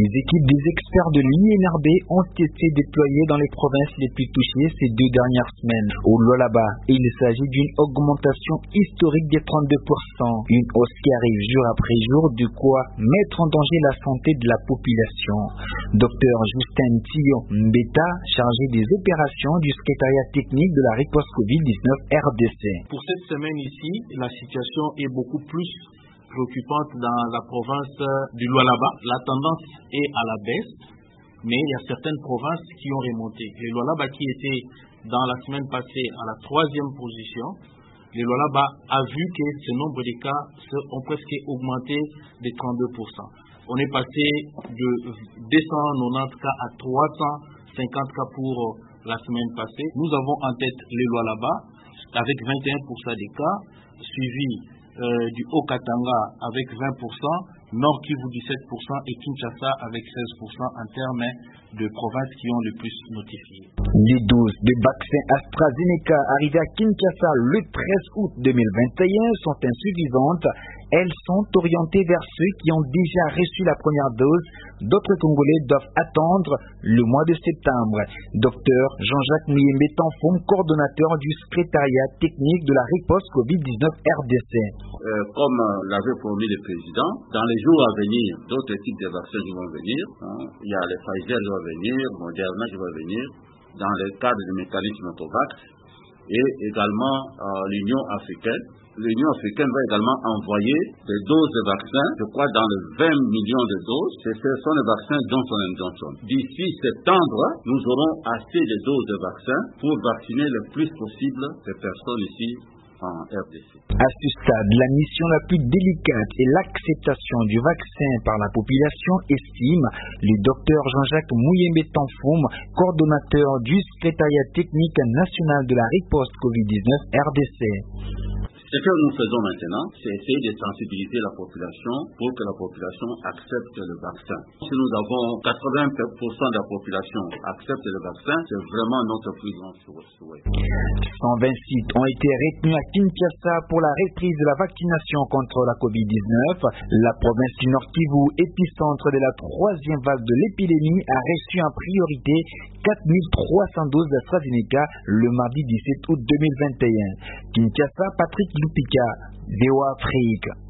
Les équipes des experts de l'INRB ont été déployées dans les provinces les plus touchées ces 2 dernières semaines. Au Lualaba, il s'agit d'une augmentation historique des 32%, une hausse qui arrive jour après jour, de quoi mettre en danger la santé de la population. Dr Justin Tio Mbeta, chargé des opérations du secrétariat technique de la riposte COVID-19 RDC. Pour cette semaine ici, la situation est beaucoup plus préoccupante dans la province du Lualaba. La tendance est à la baisse, mais il y a certaines provinces qui ont remonté. Le Lualaba qui était dans la semaine passée à la 3e position, le Lualaba a vu que ce nombre de cas ont presque augmenté de 32%. On est passé de 290 cas à 350 cas pour la semaine passée. Nous avons en tête le Lualaba avec 21% des cas, suivi du Haut-Katanga avec 20%, Nord Kivu 17% et Kinshasa avec 16% en termes de provinces qui ont le plus notifié. Les doses de vaccins AstraZeneca arrivées à Kinshasa le 13 août 2021 sont insuffisantes. Elles sont orientées vers ceux qui ont déjà reçu la première dose. D'autres Congolais doivent attendre le mois de septembre. Dr Jean-Jacques Muyembe Tanfoum, coordonnateur du secrétariat technique de la riposte COVID-19 RDC. Comme l'avait promis le président, dans les jours à venir, d'autres types de vaccins vont venir. Il y a les Pfizer qui vont venir, Moderna qui va venir, dans le cadre du mécanisme Autovax, et également l'Union africaine. L'Union africaine va également envoyer des doses de vaccins, je crois dans les 20 millions de doses. Ce sont les vaccins Johnson & Johnson. D'ici septembre, nous aurons assez de doses de vaccins pour vacciner le plus possible de personnes ici en RDC. À ce stade, la mission la plus délicate est l'acceptation du vaccin par la population, estime le docteur Jean-Jacques Muyembe Tanfoum, coordonnateur du secrétariat technique national de la riposte COVID-19 RDC. Ce que nous faisons maintenant, c'est essayer de sensibiliser la population pour que la population accepte le vaccin. Si nous avons 80% de la population accepte le vaccin, c'est vraiment notre plus grand souhait. 120 sites ont été retenus à Kinshasa pour la reprise de la vaccination contre la COVID-19. La province du Nord Kivu, épicentre de la 3e vague de l'épidémie, a reçu en priorité 4300 doses d'AstraZeneca le mardi 17 août 2021. Kinshasa, Patrick Lupika, VOA Afrique.